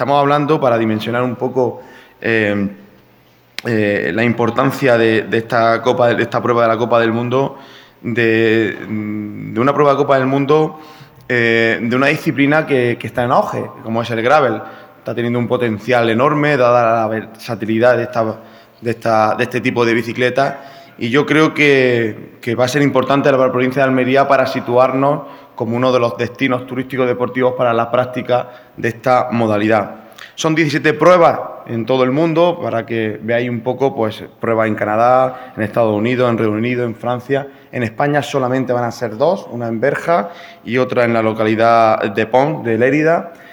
estamos hablando, para dimensionar un poco la importancia de esta prueba de la Copa del Mundo, de una prueba de Copa del Mundo, de una disciplina que está en auge, como es el gravel. Está teniendo un potencial enorme, dada la versatilidad de este tipo de bicicletas, y yo creo que va a ser importante para la provincia de Almería para situarnos como uno de los destinos turísticos deportivos para la práctica de esta modalidad. Son 17 pruebas en todo el mundo, para que veáis un poco, pues pruebas en Canadá, en Estados Unidos, en Reino Unido, en Francia. En España solamente van a ser 2, una en Berja y otra en la localidad de Pont, de Lérida.